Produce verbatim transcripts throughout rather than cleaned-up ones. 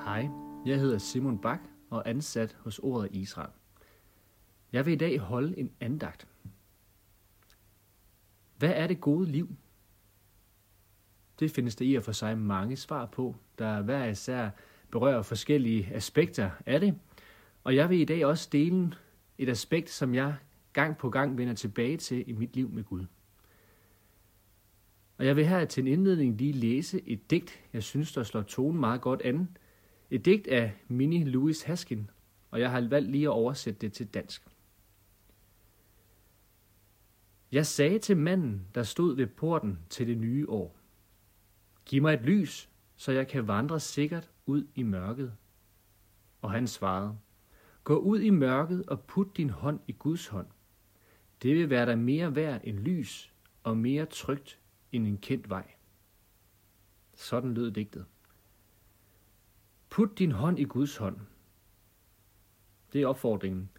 Hej, jeg hedder Simon Bak og er ansat hos Ordet Israel. Jeg vil i dag holde en andagt. Hvad er det gode liv? Det findes der i og for sig mange svar på, der hver især berører forskellige aspekter af det. Og jeg vil i dag også dele et aspekt, som jeg gang på gang vender tilbage til i mit liv med Gud. Og jeg vil her til en indledning lige læse et digt, jeg synes, der slår tonen meget godt an. Et digt af Minnie Louise Haskin, og jeg har valgt lige at oversætte det til dansk. Jeg sagde til manden, der stod ved porten til det nye år: Giv mig et lys, så jeg kan vandre sikkert ud i mørket. Og han svarede: Gå ud i mørket og put din hånd i Guds hånd. Det vil være dig mere værd end lys og mere trygt end en kendt vej. Sådan lød digtet. Put din hånd i Guds hånd. Det er opfordringen.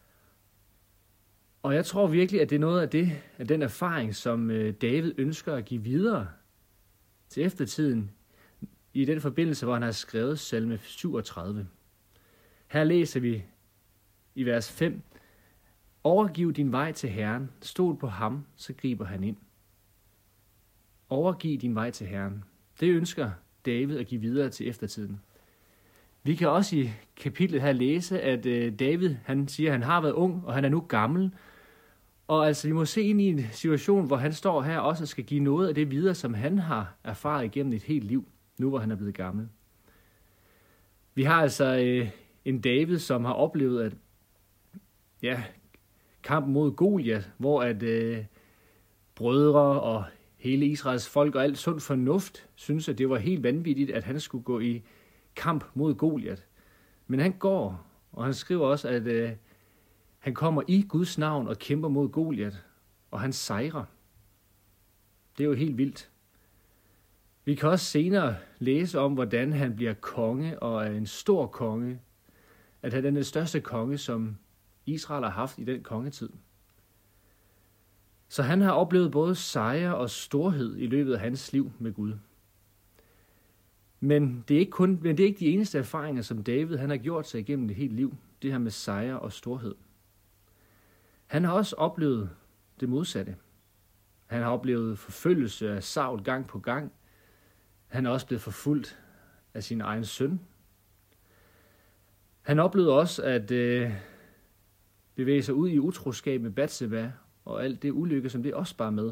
Og jeg tror virkelig, at det er noget af, det, af den erfaring, som David ønsker at give videre til eftertiden, i den forbindelse, hvor han har skrevet salme syvogtredive. Her læser vi i vers fem: Overgiv din vej til Herren, stol på ham, så griber han ind. Overgiv din vej til Herren. Det ønsker David at give videre til eftertiden. Vi kan også i kapitlet her læse, at David han siger, at han har været ung, og han er nu gammel. Og altså, vi må se ind i en situation, hvor han står her også og skal give noget af det videre, som han har erfaret igennem et helt liv, nu hvor han er blevet gammel. Vi har altså øh, en David, som har oplevet, at ja, kampen mod Goliat, hvor at øh, brødre og hele Israels folk og alt sund fornuft synes, at det var helt vanvittigt, at han skulle gå i kamp mod Goliat. Men han går, og han skriver også, at øh, han kommer i Guds navn og kæmper mod Goliat, og han sejrer. Det er jo helt vildt. Vi kan også senere læse om, hvordan han bliver konge og er en stor konge. At han er den største konge, som Israel har haft i den kongetid. Så han har oplevet både sejre og storhed i løbet af hans liv med Gud. Men det er ikke kun, men det er ikke de eneste erfaringer, som David han har gjort sig igennem det hele liv. Det her med sejre og storhed. Han har også oplevet det modsatte. Han har oplevet forfølgelse af Saul gang på gang. Han er også blevet forfulgt af sin egen søn. Han oplevede også at øh, bevæge sig ud i utroskab med Batseba, og alt det ulykke, som det også bare med.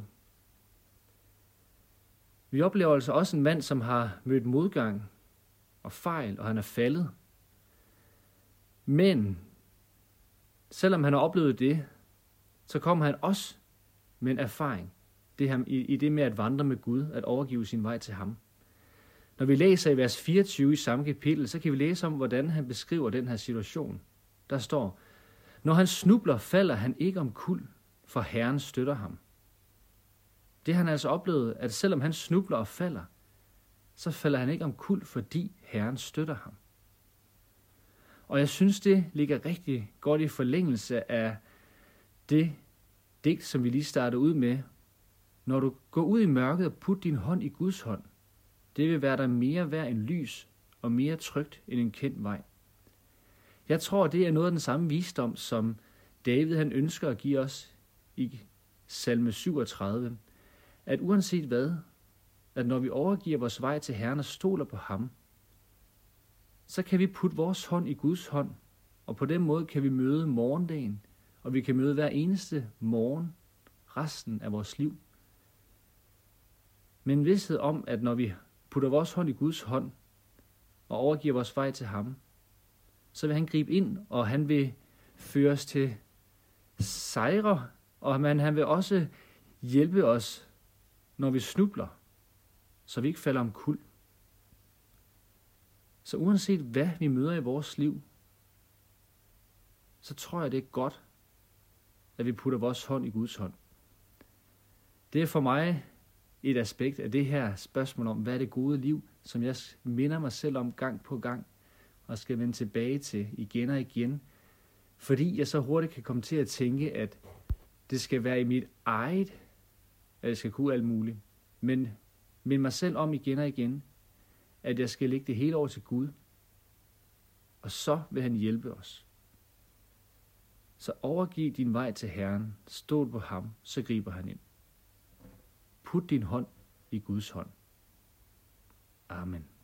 Vi oplever altså også en mand, som har mødt modgang og fejl, og han er faldet. Men selvom han har oplevet det, så kommer han også med en erfaring det her, i, i det med at vandre med Gud, at overgive sin vej til ham. Når vi læser i vers fireogtyve i samme kapitel, så kan vi læse om, hvordan han beskriver den her situation. Der står: Når han snubler, falder han ikke omkuld, for Herren støtter ham. Det har han altså oplevet, at selvom han snubler og falder, så falder han ikke omkuld, fordi Herren støtter ham. Og jeg synes, det ligger rigtig godt i forlængelse af det digt, som vi lige startede ud med. Når du går ud i mørket og put din hånd i Guds hånd, det vil være dig mere værd end lys og mere trygt end en kendt vej. Jeg tror, det er noget af den samme visdom, som David han ønsker at give os i salme syvogtredive. At uanset hvad, at når vi overgiver vores vej til Herren og stoler på ham, så kan vi putte vores hånd i Guds hånd, og på den måde kan vi møde morgendagen, og vi kan møde hver eneste morgen resten af vores liv. Men en vidsthed om, at når vi putter vores hånd i Guds hånd og overgiver vores vej til ham, så vil han gribe ind, og han vil føre os til sejre, og man, han vil også hjælpe os, når vi snubler, så vi ikke falder omkuld. Så uanset hvad vi møder i vores liv, så tror jeg, det er godt, at vi putter vores hånd i Guds hånd. Det er for mig et aspekt af det her spørgsmål om, hvad er det gode liv, som jeg minder mig selv om gang på gang, og skal vende tilbage til igen og igen, fordi jeg så hurtigt kan komme til at tænke, at det skal være i mit eget, at jeg skal kunne alt muligt. Men mind mig selv om igen og igen, at jeg skal lægge det hele over til Gud, og så vil han hjælpe os. Så overgiv din vej til Herren, stol på ham, så griber han ind. Put din hånd i Guds hånd. Amen.